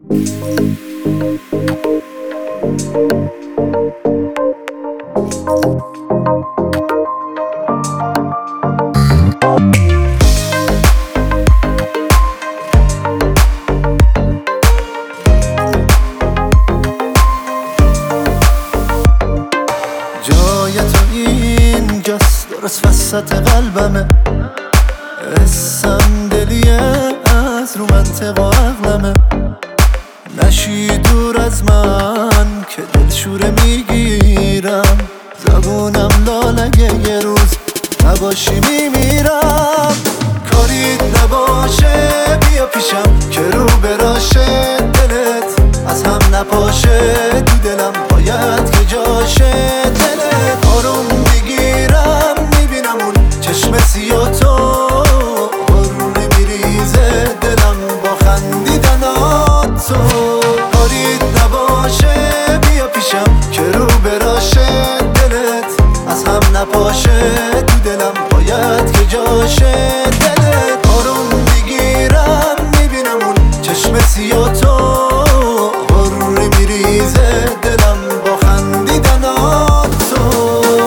جای تو اینجاست، درست وسط قلبمه. حسم دلیه از رو منطق و عقلمه. نشی دور از من که دلشوره میگیرم. زبونم لالگه یه روز نباشی میمیرم. کاریت نباشه بیا پیشم که رو براشه دلت از هم نپاشه. تو دلم باید که جاشه دلت. آروم میگیرم میبینم اون چشم سیاه تو بارونی میریزه دلم با خندیدنات تو. کاریت نباشه بیا پیشم که رو براشه دلت از هم نپاشه. تو دلم باید که جاشه دلت. آروم میگیرم میبینم اون چشم سیاه تو بارونی میریزه دلم با خندیدنات تو.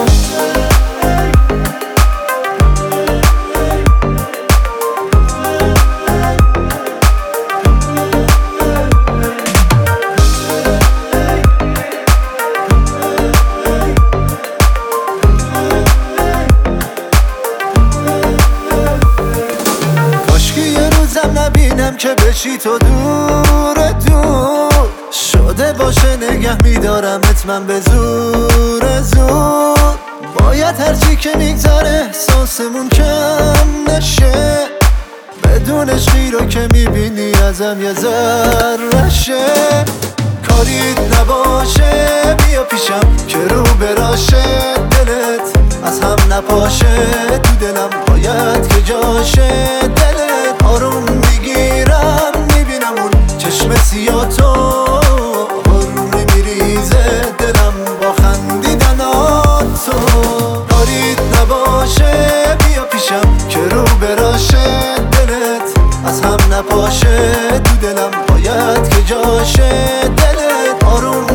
نبینم که بشی تو دور دور شده باشه. نگه میدارمت من به زور زور. باید هرچی که میگذره احساسمون کم نشه. بدون عشقی رو که میبینی ازم یه ذره‌شه. کاریت نباشه بیا پیشم که رو براشه دلت از هم نپاشه. تو دلم باید که جاشه دلت. آروم میگیرم میبینم اون چشم سیاه تو بارونی میریزه دلم با خندیدنات تو. کاریت نباشه بیا پیشم که رو براشه دلت از هم نپاشه. تو دلم باید که جاشه دلت. آروم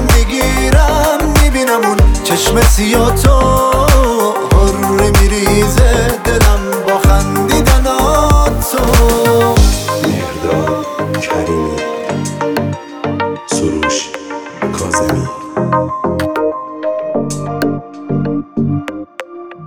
میگیرم میبینم اون چشم سیاه تو بارونی میریزه